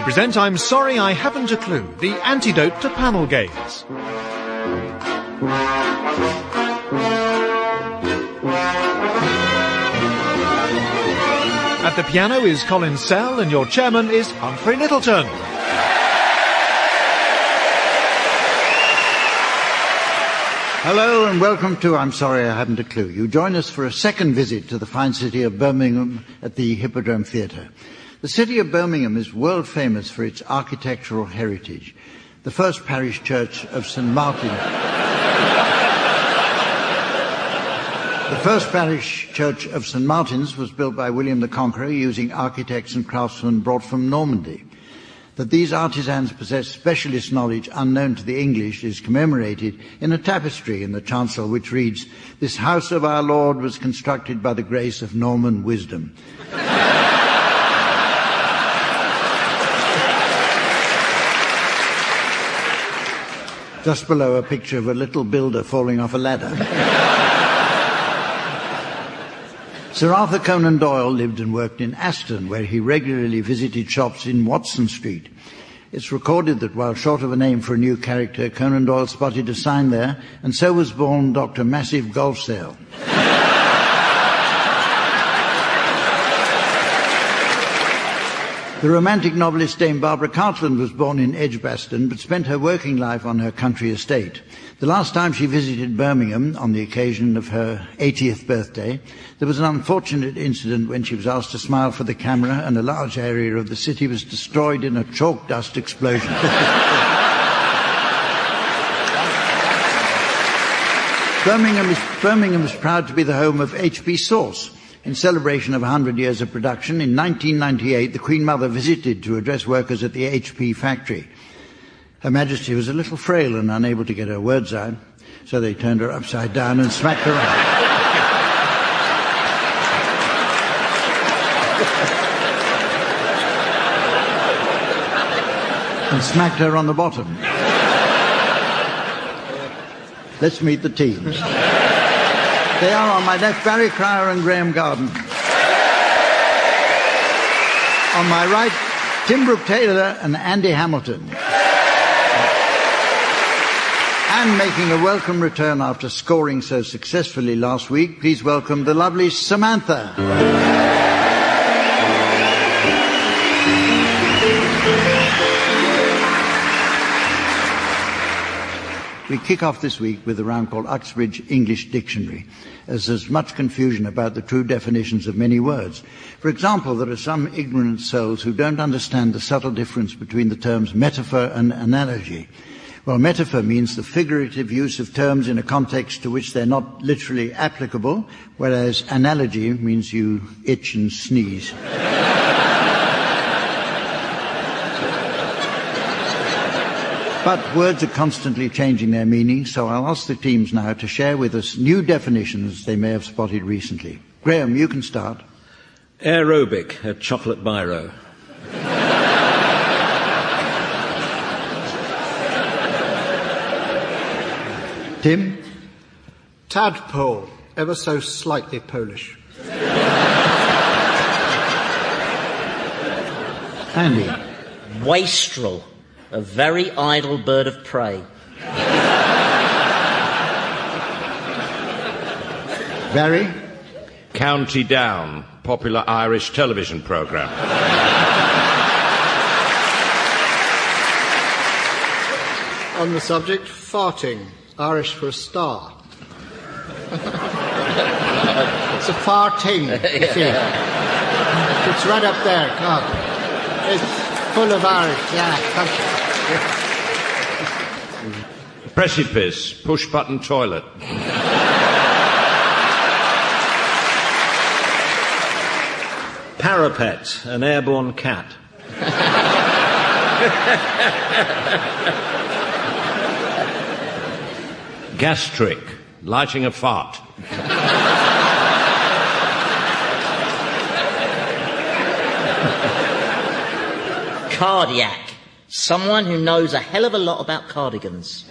present I'm Sorry I Haven't a Clue, the antidote to panel games. At the piano is Colin Sell and your chairman is Humphrey Littleton. Hello and welcome to I'm Sorry I Haven't a Clue. You join us for a second visit to the fine city of Birmingham at the Hippodrome Theatre. The city of Birmingham is world famous for its architectural heritage. The first parish church of St. Martin. The first parish church of St. Martin's was built by William the Conqueror using architects and craftsmen brought from Normandy. That these artisans possess specialist knowledge unknown to the English is commemorated in a tapestry in the chancel which reads, "This house of our Lord was constructed by the grace of Norman wisdom." Just below a picture of a little builder falling off a ladder. Sir Arthur Conan Doyle lived and worked in Aston, where he regularly visited shops in Watson Street. It's recorded that while short of a name for a new character, Conan Doyle spotted a sign there, and so was born Dr. Massive Golf Sale. The romantic novelist Dame Barbara Cartland was born in Edgbaston, but spent her working life on her country estate. The last time she visited Birmingham, on the occasion of her 80th birthday, there was an unfortunate incident when she was asked to smile for the camera and a large area of the city was destroyed in a chalk dust explosion. Birmingham is proud to be the home of HP Sauce. In celebration of 100 years of production, in 1998, the Queen Mother visited to address workers at the HP factory. Her Majesty was a little frail and unable to get her words out, so they turned her upside down and smacked her on. And smacked her on the bottom. Let's meet the teams. They are on my left, Barry Cryer and Graham Garden. On my right, Tim Brooke-Taylor and Andy Hamilton. And making a welcome return after scoring so successfully last week, please welcome the lovely Samantha. We kick off this week with a round called Uxbridge English Dictionary, as there's much confusion about the true definitions of many words. For example, there are some ignorant souls who don't understand the subtle difference between the terms metaphor and analogy. Well, metaphor means the figurative use of terms in a context to which they're not literally applicable, whereas analogy means you itch and sneeze. But words are constantly changing their meaning, so I'll ask the teams now to share with us new definitions they may have spotted recently. Graham, you can start. Aerobic, a chocolate biro. Tim? Tadpole, ever so slightly Polish. Andy? Wastrel, a very idle bird of prey. Barry? County Down, popular Irish television programme. On the subject, farting, Irish for a star. It's a farting, you see. It's right up there, God. It's full of Irish, yeah, thank you. Precipice, push-button toilet. Parapet, an airborne cat. Gastric, lighting a fart. Cardiac, someone who knows a hell of a lot about cardigans.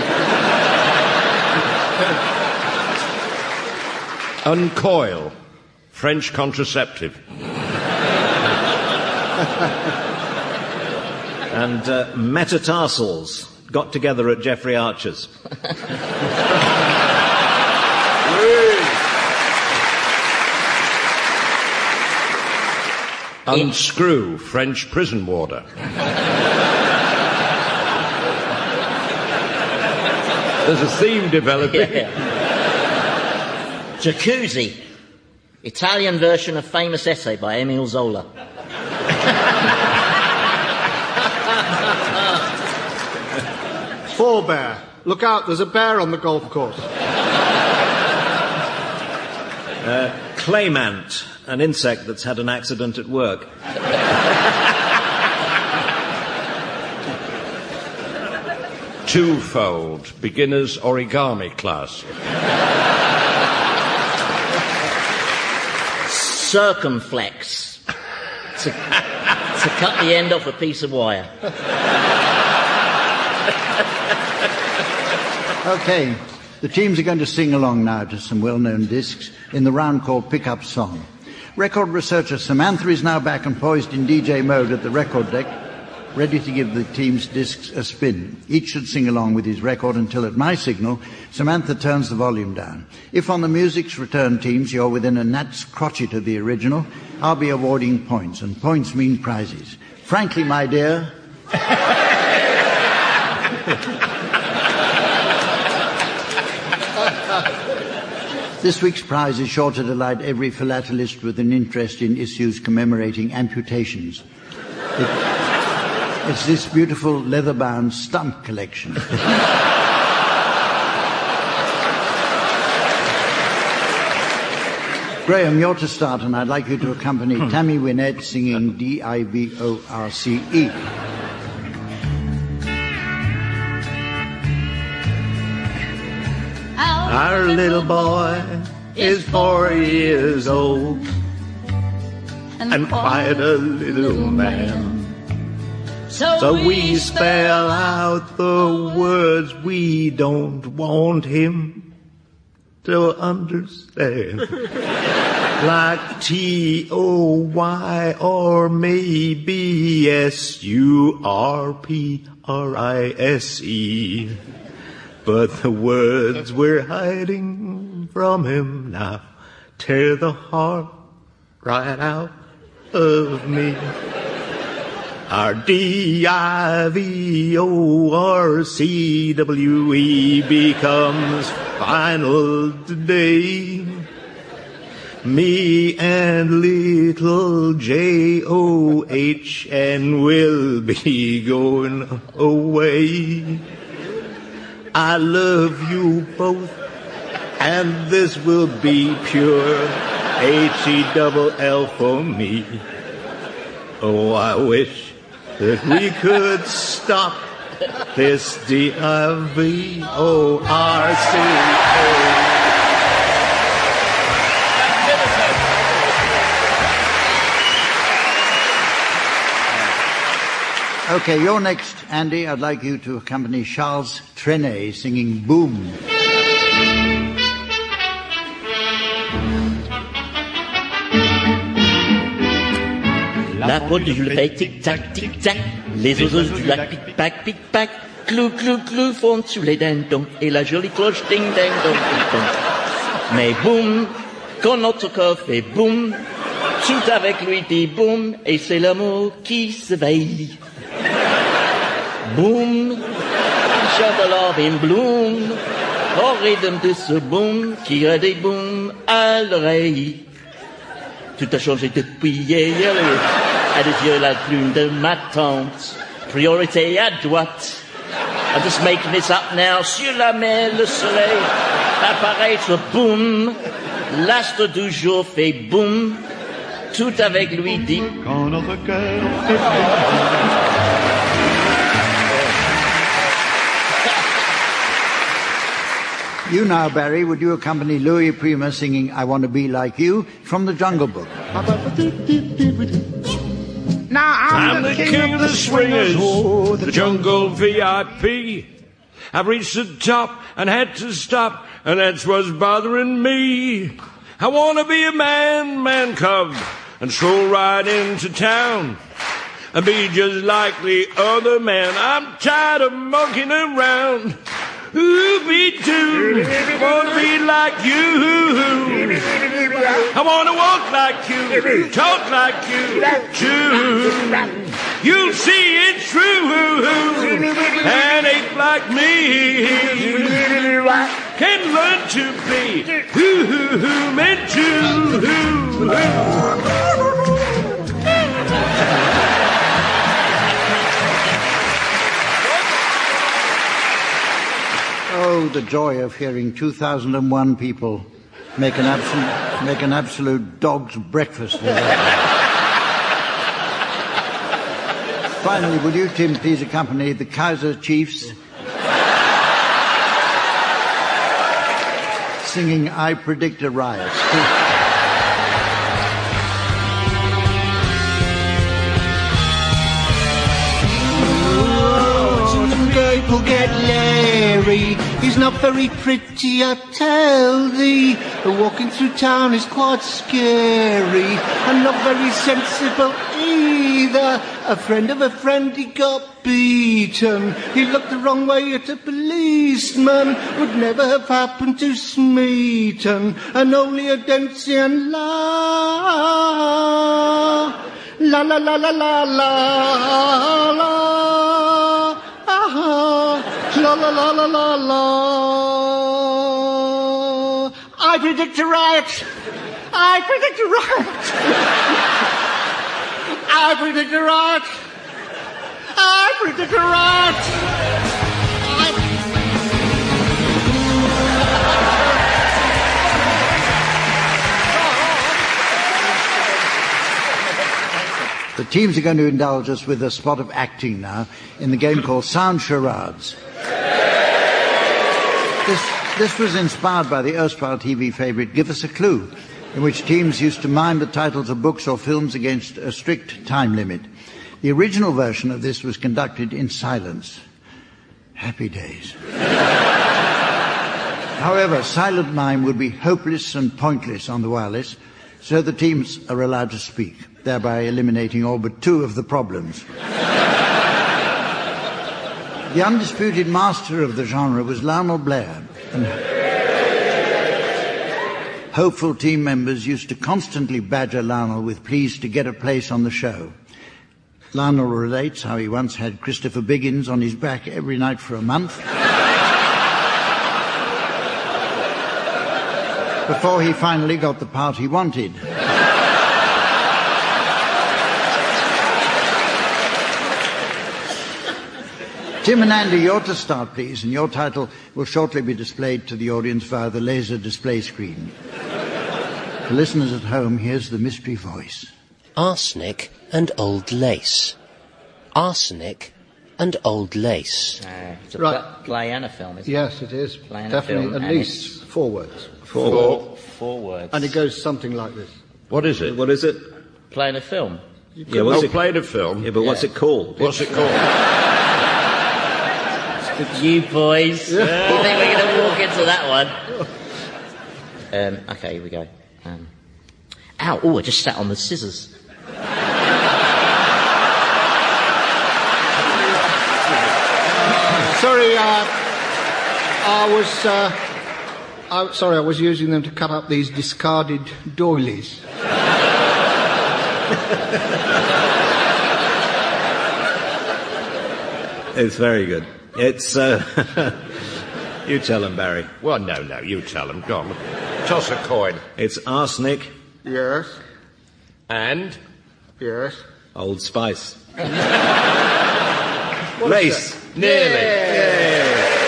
Uncoil, French contraceptive. And metatarsals got together at Jeffrey Archer's. Unscrew French prison warder. There's a theme developing. Yeah. Jacuzzi. Italian version of famous essay by Emile Zola. Forebear. Look out, there's a bear on the golf course. Claymant, an insect that's had an accident at work. Twofold beginner's origami class. Circumflex. To cut the end off a piece of wire. Okay, the teams are going to sing along now to some well-known discs in the round called Pick-Up Song. Record researcher Samantha is now back and poised in DJ mode at the record deck, ready to give the team's discs a spin. Each should sing along with his record until at my signal, Samantha turns the volume down. If on the music's return teams you're within a gnat's crotchet of the original, I'll be awarding points, and points mean prizes. Frankly, my dear... This week's prize is sure to delight every philatelist with an interest in issues commemorating amputations. It's this beautiful leather-bound stump collection. Graham, you're to start, and I'd like you to accompany Tammy Wynette singing D-I-V-O-R-C-E. Our little boy is 4 years old and quite a little man. So we spell out the words we don't want him to understand. Like T-O-Y or maybe S-U-R-P-R-I-S-E. But the words we're hiding from him now tear the heart right out of me. Our D-I-V-O-R-C-W-E becomes final today. Me and little J-O-H-N will be going away. I love you both, and this will be pure H-E-double-L for me. Oh, I wish that we could stop this D-I-V-O-R-C-A. Okay, you're next, Andy. I'd like you to accompany Charles Trenet singing Boom. La pendule fait tic-tac, tic-tac. Les oiseaux du lac pic-pac, pic-pac. Clou, clou, clou fondent sous les dindons. Et la jolie cloche ding-ding-dong, ding-dong. Mais boum, quand notre corps fait boum, tout avec lui dit boum, et c'est l'amour qui s'éveille. Boum, chante alors in bloom, au rythme de ce boum qui a des booms à l'oreille. Tout a changé depuis hier, à des yeux la plume de ma tante, priorité à droite. I'm just making this up now, sur la mer, le soleil apparaître boum, l'astre du jour fait boum, tout avec lui dit quand notre cœur fait boum. You now, Barry, would you accompany Louis Prima singing I Want to Be Like You from the Jungle Book? Now I'm the king of the swingers, oh, the jungle VIP. I've reached the top and had to stop, and that's what's bothering me. I want to be a man cub, and stroll right into town. and be just like the other man. I'm tired of monkeying around. Ooh, me too. Wanna be like you. I wanna walk like you, talk like you, too. You'll see it's true. An ape like me can learn to be meant to. Oh, the joy of hearing 2001 people make an absolute dog's breakfast of that. Finally, would you, Tim, please accompany the Kaiser Chiefs singing I Predict a Riot. People get Larry, he's not very pretty, I tell thee. Walking through town is quite scary, and not very sensible either. A friend of a friend, he got beaten. He looked the wrong way at a policeman. Would never have happened to Smeaton, and only a Dempsey and la la la la la la la la. La la la la la la. I predict a riot. I predict a riot. I predict a riot. I predict a riot. The teams are going to indulge us with a spot of acting now in the game called Sound Charades. This was inspired by the erstwhile TV favourite Give Us a Clue, in which teams used to mime the titles of books or films against a strict time limit. The original version of this was conducted in silence. Happy days. However, silent mime would be hopeless and pointless on the wireless, so the teams are allowed to speak, thereby eliminating all but two of the problems. The undisputed master of the genre was Lionel Blair, and hopeful team members used to constantly badger Lionel with pleas to get a place on the show. Lionel relates how he once had Christopher Biggins on his back every night for a month before he finally got the part he wanted. Tim and Andy, you're to start, please, and your title will shortly be displayed to the audience via the laser display screen. For listeners at home, here's the mystery voice. Arsenic and old lace. Arsenic and old lace. It's a play and a film, isn't it? Yes, it is. Play and Definitely, a film, at least 4 words. Four words. And it goes something like this. What is it? What is it? Playing a film. Yeah, what's it? Played a film. Yeah, but what's it called? What's it called? You boys. You think we're going to walk into that one? Okay, here we go. Ow, oh, I just sat on the scissors. Sorry, I was using them to cut up these discarded doilies. It's very good. It's, you tell him, Barry. Well, no, you tell him. Go on. Toss a coin. It's arsenic. Yes. And? Yes. Old Spice. Lace. Nearly.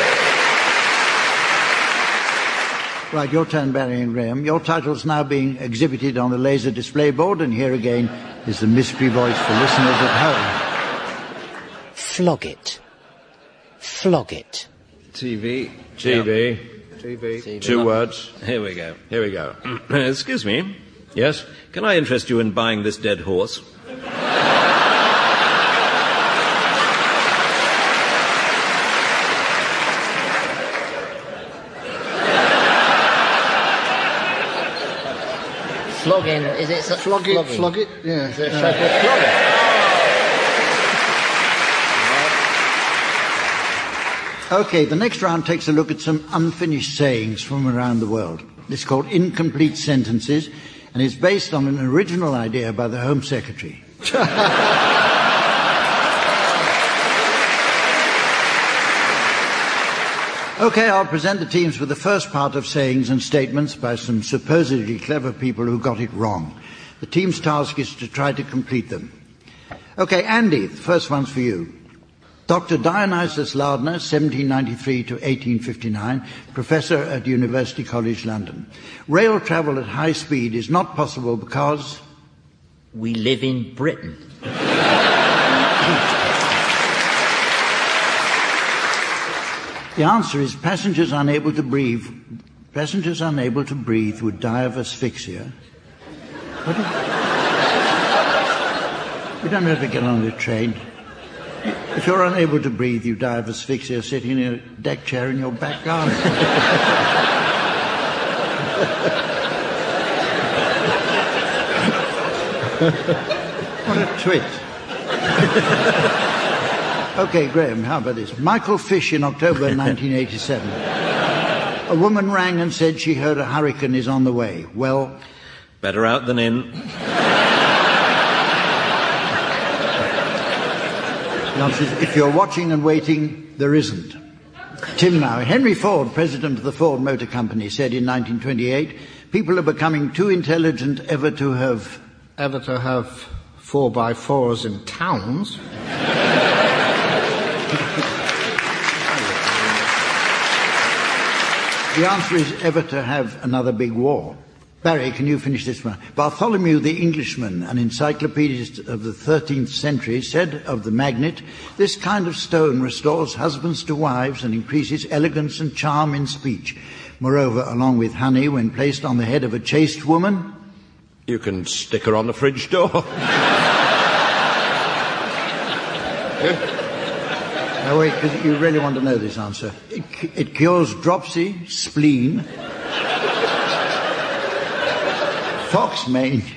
Right, your turn, Barry and Graham. Your title's now being exhibited on the laser display board, and here again is the mystery voice for listeners at home. Flog it. Flog it. TV. TV. TV. 2 words. Here we go. Here we go. Excuse me. Yes? Can I interest you in buying this dead horse? Flogging, is it? Flog it, yeah. Is there a show called Flogging? Okay, the next round takes a look at some unfinished sayings from around the world. It's called Incomplete Sentences, and it's based on an original idea by the Home Secretary. Okay, I'll present the teams with the first part of sayings and statements by some supposedly clever people who got it wrong. The team's task is to try to complete them. Okay, Andy, the first one's for you. Dr. Dionysius Lardner, 1793 to 1859, professor at University College London. Rail travel at high speed is not possible because... We live in Britain. The answer is passengers unable to breathe would die of asphyxia. What is... You don't have to get on the train. If you're unable to breathe, you die of asphyxia sitting in a deck chair in your back garden. What a twit. Okay, Graham, how about this? Michael Fish in October 1987. A woman rang and said she heard a hurricane is on the way. Well... Better out than in. The answer is, if you're watching and waiting, there isn't. Tim now. Henry Ford, president of the Ford Motor Company, said in 1928, people are becoming too intelligent ever to have 4x4s in towns. The answer is ever to have another big war. Barry, can you finish this one? Bartholomew the Englishman, an encyclopedist of the 13th century, said of the magnet, this kind of stone restores husbands to wives and increases elegance and charm in speech. Moreover, along with honey, when placed on the head of a chaste woman... You can stick her on the fridge door. Now wait, because you really want to know this answer. It cures dropsy, spleen, fox mange.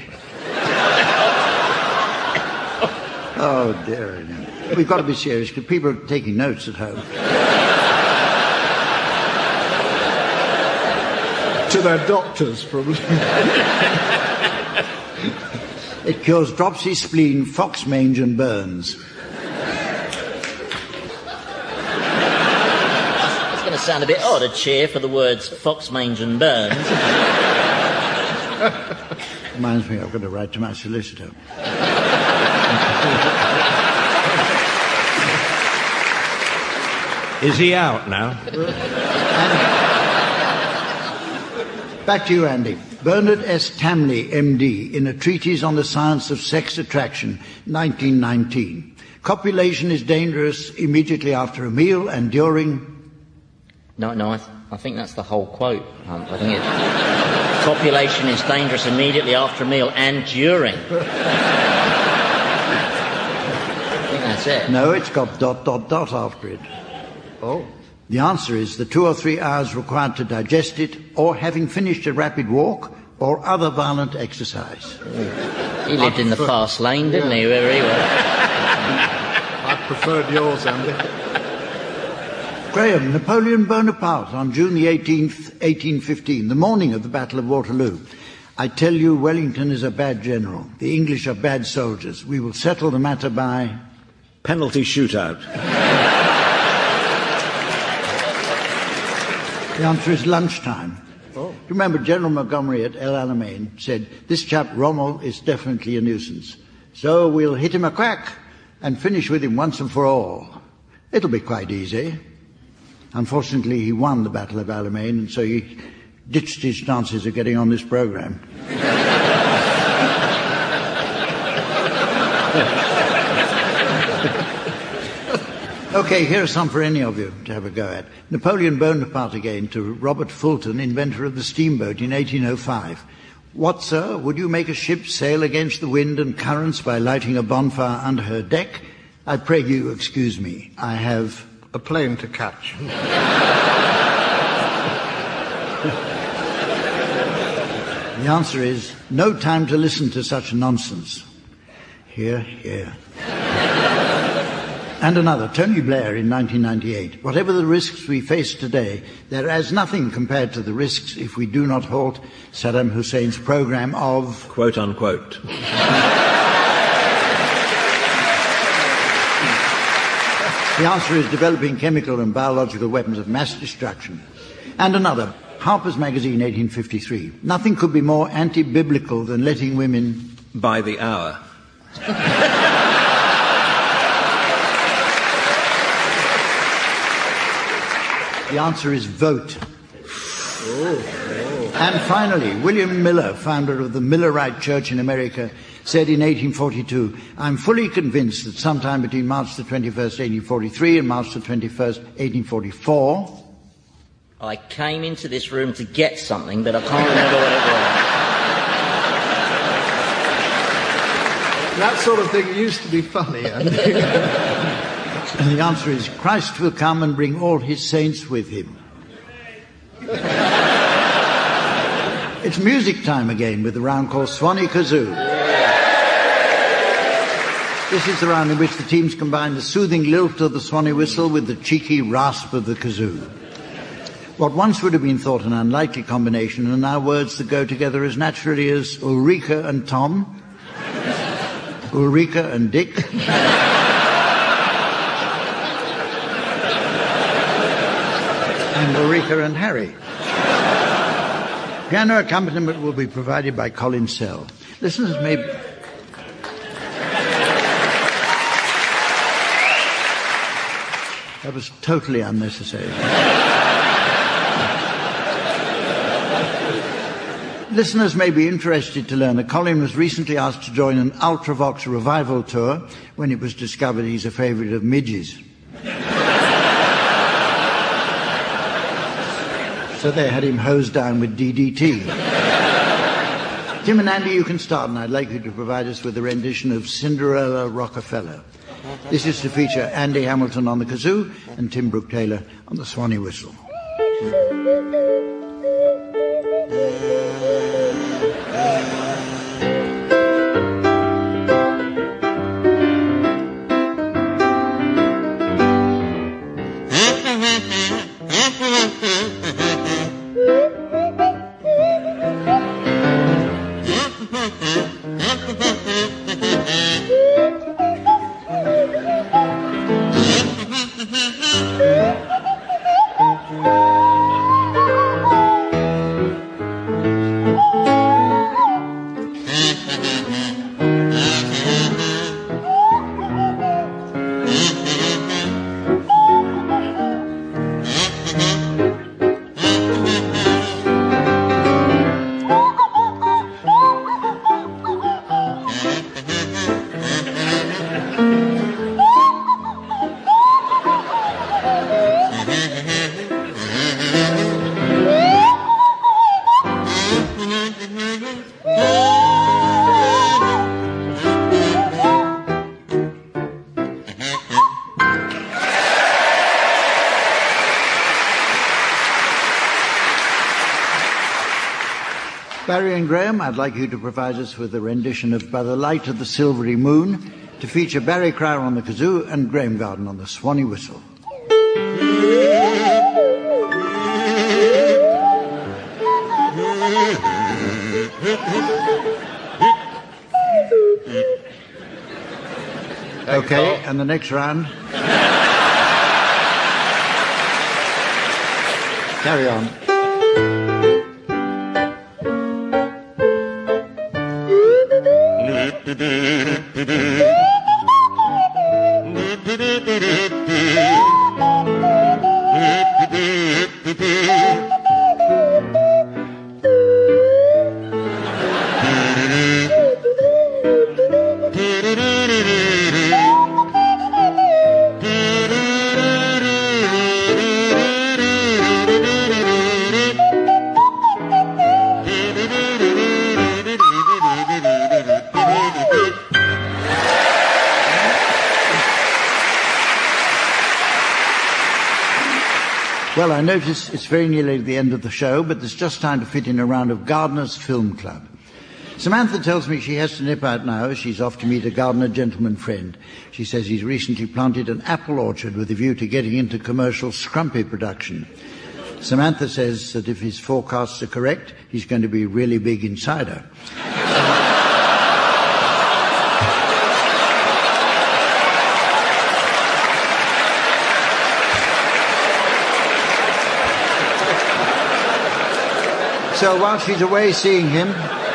Oh dear. We've got to be serious because people are taking notes at home. To their doctors, probably. It cures dropsy, spleen, fox mange and burns. It's going to sound a bit odd, a cheer for the words fox mange and burns. Reminds me, I've got to write to my solicitor. Is he out now? Back to you, Andy. Bernard S. Tamley, MD, in a treatise on the science of sex attraction, 1919. Copulation is dangerous immediately after a meal and during... No, I think that's the whole quote. I think copulation is dangerous immediately after a meal and during. I think that's it. No, it's got ... after it. Oh. The answer is the 2 or 3 hours required to digest it, or having finished a rapid walk, or other violent exercise. He lived in the fast lane, didn't he, wherever he was? I preferred yours, Andy. Graham, Napoleon Bonaparte on June the 18th, 1815, the morning of the Battle of Waterloo. I tell you, Wellington is a bad general. The English are bad soldiers. We will settle the matter by... Penalty shootout. The answer is lunchtime. Oh. You remember General Montgomery at El Alamein said, this chap Rommel is definitely a nuisance. So we'll hit him a crack and finish with him once and for all. It'll be quite easy. Unfortunately, he won the Battle of Alamein, and so he ditched his chances of getting on this program. Okay, here are some for any of you to have a go at. Napoleon Bonaparte again to Robert Fulton, inventor of the steamboat in 1805. What, sir, would you make a ship sail against the wind and currents by lighting a bonfire under her deck? I pray you excuse me. I have... a plane to catch. The answer is, no time to listen to such nonsense. Here, here. And another, Tony Blair in 1998. Whatever the risks we face today, they're as nothing compared to the risks if we do not halt Saddam Hussein's program of... quote unquote. The answer is developing chemical and biological weapons of mass destruction. And another, Harper's Magazine, 1853. Nothing could be more anti-biblical than letting women... by the hour. The answer is vote. And finally, William Miller, founder of the Millerite Church in America, said in 1842, I'm fully convinced that sometime between March the 21st, 1843 and March the 21st, 1844... I came into this room to get something, but I can't remember what it was. That sort of thing used to be funny, Andy. And the answer is, Christ will come and bring all his saints with him. It's music time again with the round called Swanee Kazoo. This is the round in which the teams combine the soothing lilt of the Swanee whistle with the cheeky rasp of the kazoo. What once would have been thought an unlikely combination are now words that go together as naturally as Ulrika and Tom, Ulrika and Dick, and Ulrika and Harry. Piano accompaniment will be provided by Colin Sell. Listeners may... That was totally unnecessary. Listeners may be interested to learn that Colin was recently asked to join an Ultravox revival tour when it was discovered he's a favourite of midges. So they had him hosed down with DDT. Tim and Andy, you can start, and I'd like you to provide us with a rendition of Cinderella Rockefeller. This is to feature Andy Hamilton on the kazoo and Tim Brooke-Taylor on the Swanee whistle. Barry and Graham, I'd like you to provide us with a rendition of By the Light of the Silvery Moon to feature Barry Crowder on the kazoo and Graham Garden on the Swanee whistle. Okay, and the next round. Carry on. Well, I notice it's very nearly the end of the show, but there's just time to fit in a round of Gardner's Film Club. Samantha tells me she has to nip out now as she's off to meet a gardener gentleman friend. She says he's recently planted an apple orchard with a view to getting into commercial scrumpy production. Samantha says that if his forecasts are correct, he's going to be a really big insider. So while she's away seeing him...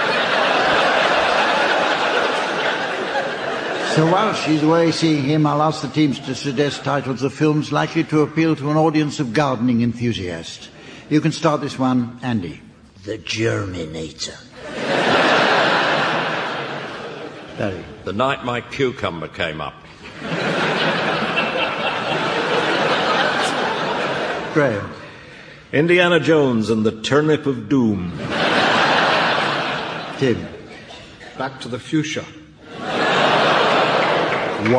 I'll ask the teams to suggest titles of films likely to appeal to an audience of gardening enthusiasts. You can start this one, Andy. The Germinator. Barry. The Night My Cucumber Came Up. Graham. Indiana Jones and the Turnip of Doom. Tim. Back to the Fuchsia. 1.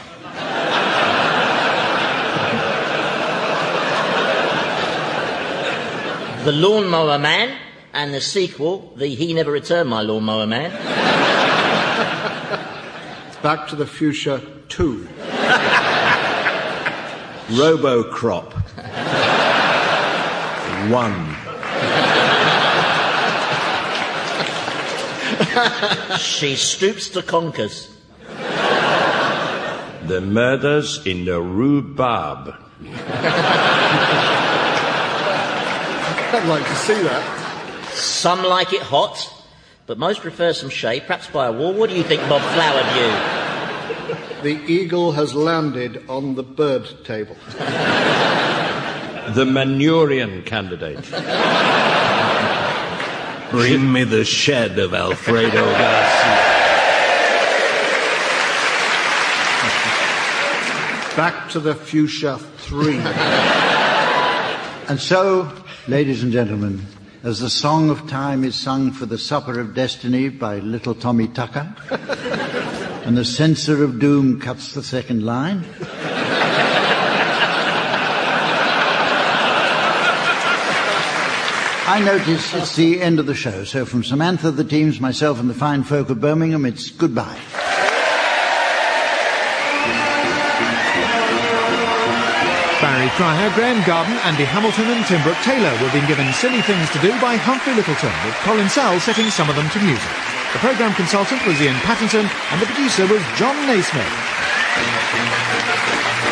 The Lawnmower Man, and the sequel, the He Never Returned My Lawnmower Man. Back to the Fuchsia 2. Robocrop. 1. She Stoops to Conkers. The Murders in the Rue Barbe. I'd like to see that. Some like it hot, but most prefer some shade, perhaps by a wall. What do you think, Bob Flowerdew? The eagle has landed on the bird table. The Manurian Candidate. Bring me the shed of Alfredo Garcia. Back to the Fuchsia 3. And so, ladies and gentlemen, as the song of time is sung for the Supper of Destiny by little Tommy Tucker, and the Censer of Doom cuts the second line, I notice it's the end of the show, so from Samantha, the teams, myself and the fine folk of Birmingham, it's goodbye. Barry Cryer, Graham Garden, Andy Hamilton and Tim Brooke Taylor were being given Silly Things to Do by Humphrey Littleton, with Colin Sell setting some of them to music. The programme consultant was Ian Pattinson and the producer was John Naismith.